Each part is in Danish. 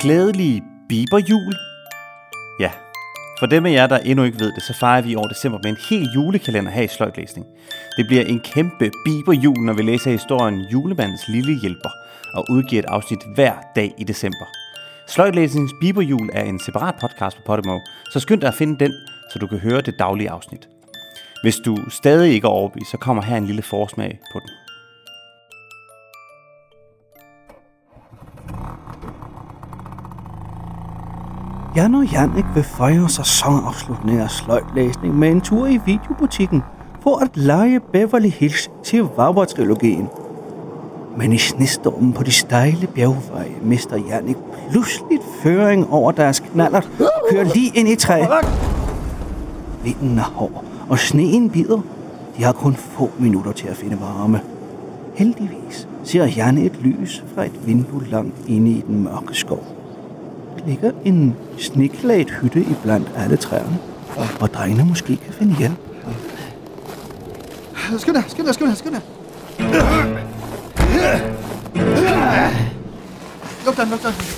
Glædelig biberjul. Ja, for dem af jer, der endnu ikke ved det, så fejrer vi i år december med en hel julekalender her i Sløjdlæsning. Det bliver en kæmpe biberjul, når vi læser historien Julemandens lille hjælper og udgiver et afsnit hver dag i december. Sløjdlæsningens biberjul er en separat podcast på Podimo, så skynd dig at finde den, så du kan høre det daglige afsnit. Hvis du stadig ikke er overbevist, så kommer her en lille forsmag på den. Jan og Jannik vil fejre sæsonafslutning af Sløjdlæsning med en tur i videobutikken for at lege Beverly Hills til Chihuahua-trilogien. Men i snestormen på de stejle bjergveje mister Jannik pludseligt føring over deres knallert og kører lige ind i træet. Vinden er hård, og sneen bider. De har kun få minutter til at finde varme. Heldigvis ser Janne et lys fra et vindue langt inde i den mørke skov. Der ligger en sneklædt hytte iblandt alle træerne, hvor drengene måske kan finde hjælp. Skynd dig. Luk den.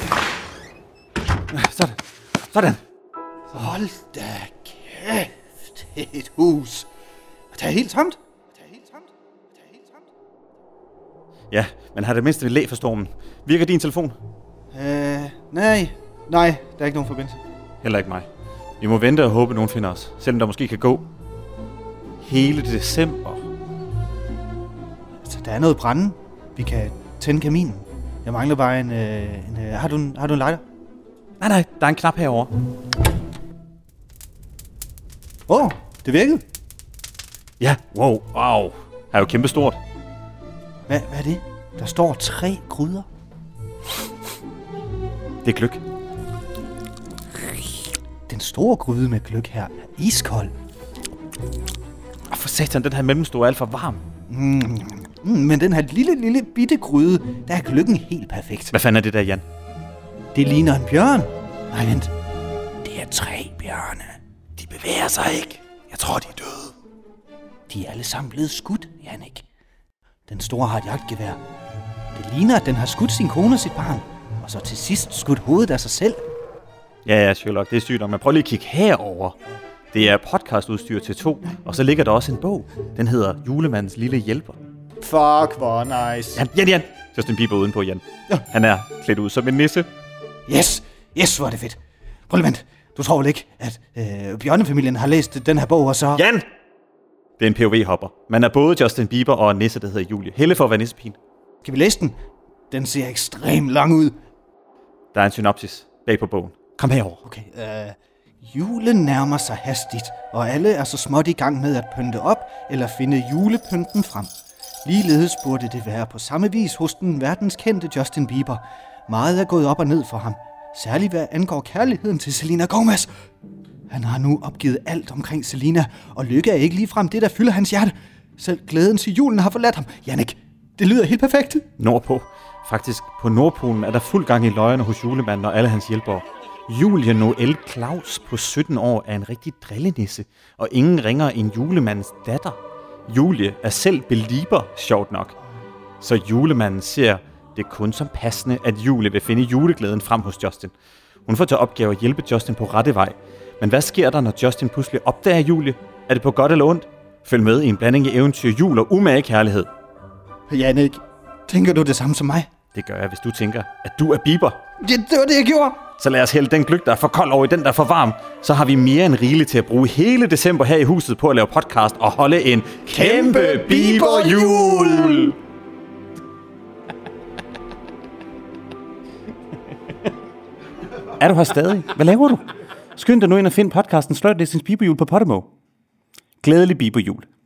Sådan. Hold da kæft, et hus. Det er helt tomt. Ja, men har det mindste læ for stormen. Virker din telefon? Nej, der er ikke nogen forbindelse. Heller ikke mig. Vi må vente og håbe, at nogen finder os, selvom der måske kan gå hele december. Altså, der er noget brænde. Vi kan tænde kaminen. Jeg mangler bare en har du en lighter? Nej, der er en knap herovre. Det virkede. Ja, wow. Er jo kæmpestort. Hvad er det? Der står 3 gryder. Det er gløgg. Den store gryde med gløgg her er iskold. Og for satan, den her mellemstore er alt for varm. Men den her lille bitte gryde, der er gløggen helt perfekt. Hvad fanden er det der, Jan? Det ligner en bjørn. Nej, vent. Det er 3 bjørne. De bevæger sig ikke. Jeg tror, de er døde. De er alle sammen blevet skudt, Jannik. Den store har et jagtgevær. Det ligner, at den har skudt sin kone og sit barn. Og så til sidst skudt hovedet af sig selv. Ja, Sherlock, det er sygt nok. Men prøv lige at kigge herover. Det er podcastudstyr til 2, og så ligger der også en bog. Den hedder Julemandens lille hjælper. Fuck, hvor nice. Jan. Justin Bieber udenpå, Jan. Ja. Han er klædt ud som en nisse. Yes, hvor er det fedt. Prøv lige vent. Du tror vel ikke, at bjørnefamilien har læst den her bog, og så... Jan! Det er en POV-hopper. Man er både Justin Bieber og en nisse, der hedder Julie. Helle for at være nissepigen. Skal vi læse den? Den ser ekstremt lang ud. Der er en synopsis bag på bogen. Kom herover. Okay, julen nærmer sig hastigt, og alle er så småt i gang med at pynte op eller finde julepynten frem. Ligeledes burde det være på samme vis hos den verdenskendte Justin Bieber. Meget er gået op og ned for ham. Særligt hvad angår kærligheden til Selena Gomez. Han har nu opgivet alt omkring Selena, og lykke er ikke ligefrem det, der fylder hans hjerte. Selv glæden til julen har forladt ham. Jannik, det lyder helt perfekt. Nordpå. Faktisk på Nordpolen er der fuld gang i løjerne hos julemanden og alle hans hjælpere. Julie Noel Claus på 17 år er en rigtig drillenisse, og ingen ringer end julemandens datter. Julie er selv belieber, sjovt nok. Så julemanden ser det kun som passende, at Julie vil finde juleglæden frem hos Justin. Hun får til opgave at hjælpe Justin på rette vej. Men hvad sker der, når Justin pludselig opdager Julie? Er det på godt eller ondt? Følg med i en blanding af eventyr, jul og umage kærlighed. Jannik, tænker du det samme som mig? Det gør jeg, hvis du tænker, at du er Bieber. Ja, det var det, jeg gjorde. Så lad os hælde den gløgg, der er for kold over i den, der er for varm. Så har vi mere end rigeligt til at bruge hele december her i huset på at lave podcast og holde en kæmpe Bieberjul. Er du her stadig? Hvad laver du? Skynd dig nu ind og find podcasten Sløjdlæsningens Biberjul på Podimo. Glædelig Biberjul.